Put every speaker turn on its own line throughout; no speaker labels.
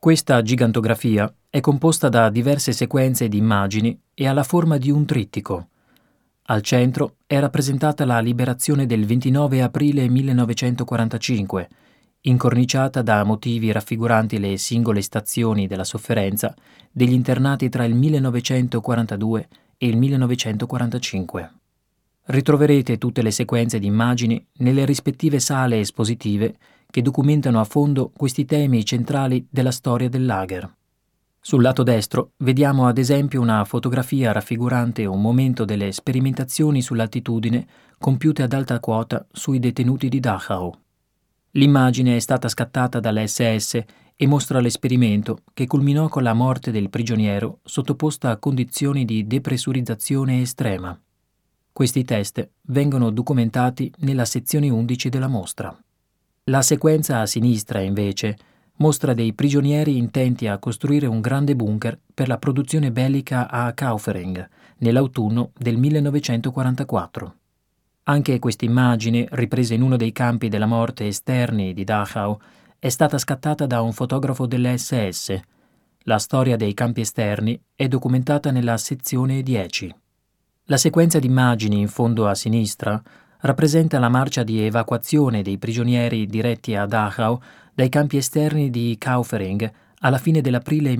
Questa gigantografia è composta da diverse sequenze di immagini e ha la forma di un trittico. Al centro è rappresentata la liberazione del 29 aprile 1945, incorniciata da motivi raffiguranti le singole stazioni della sofferenza degli internati tra il 1942 e il 1945. Ritroverete tutte le sequenze di immagini nelle rispettive sale espositive che documentano a fondo questi temi centrali della storia del lager. Sul lato destro vediamo ad esempio una fotografia raffigurante un momento delle sperimentazioni sull'altitudine compiute ad alta quota sui detenuti di Dachau. L'immagine è stata scattata dall'SS e mostra l'esperimento che culminò con la morte del prigioniero sottoposto a condizioni di depressurizzazione estrema. Questi test vengono documentati nella sezione 11 della mostra. La sequenza a sinistra, invece, mostra dei prigionieri intenti a costruire un grande bunker per la produzione bellica a Kaufering nell'autunno del 1944. Anche questa immagine, ripresa in uno dei campi della morte esterni di Dachau, è stata scattata da un fotografo dell'SS. La storia dei campi esterni è documentata nella sezione 10. La sequenza di immagini in fondo a sinistra rappresenta la marcia di evacuazione dei prigionieri diretti a Dachau dai campi esterni di Kaufering alla fine dell'aprile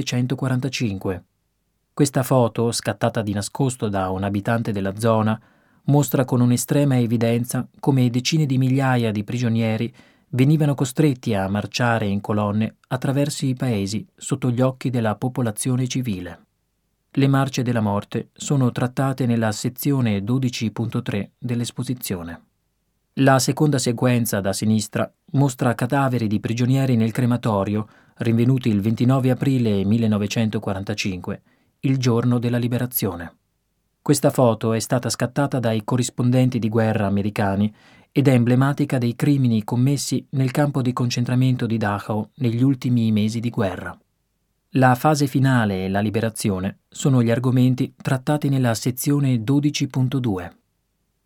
1945. Questa foto, scattata di nascosto da un abitante della zona, mostra con un'estrema evidenza come decine di migliaia di prigionieri venivano costretti a marciare in colonne attraverso i paesi sotto gli occhi della popolazione civile. Le marce della morte sono trattate nella sezione 12.3 dell'esposizione. La seconda sequenza da sinistra mostra cadaveri di prigionieri nel crematorio rinvenuti il 29 aprile 1945, il giorno della liberazione. Questa foto è stata scattata dai corrispondenti di guerra americani ed è emblematica dei crimini commessi nel campo di concentramento di Dachau negli ultimi mesi di guerra. La fase finale e la liberazione sono gli argomenti trattati nella sezione 12.2.